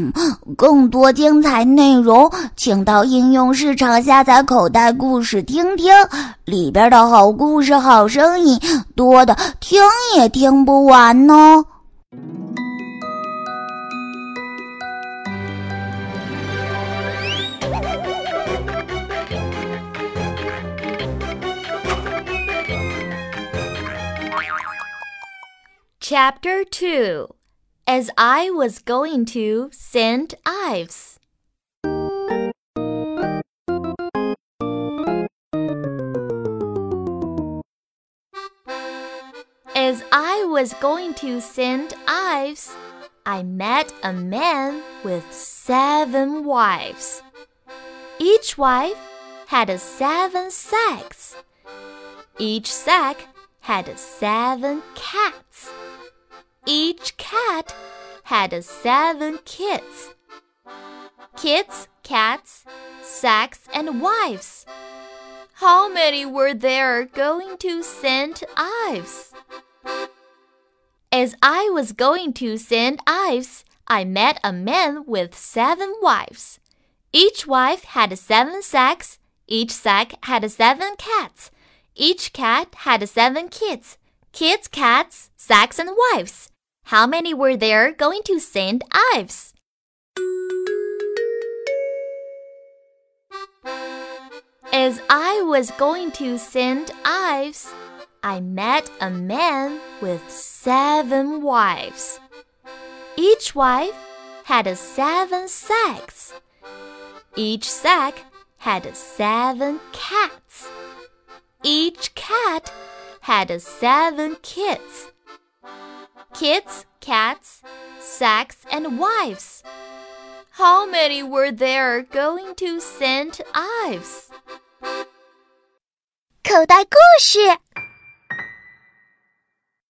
更多精彩内容，请到应用市场下载口袋故事听听，里边的好故事、好声音多的听也听不完呢。 Chapter 2 As I was going to St. Ives. As I was going to St. Ives, I met a man with 7 wives. Each wife had 7 sacks. Each sack had 7 cats. Each cat had 7 kids. Kids, cats, sacks, and wives. How many were there going to St. Ives? As I was going to St. Ives, I met a man with 7 wives. Each wife had 7 sacks. Each sack had 7 cats. Each cat had 7 kids. Kids, cats, sacks, and wives. How many were there going to St. Ives? As I was going to St. Ives, I met a man with 7 wives. Each wife had 7 sacks. Each sack had 7 cats. Each cat had 7 kids. Kids, cats, sacks, and wives. How many were there going to St. Ives? 口袋故事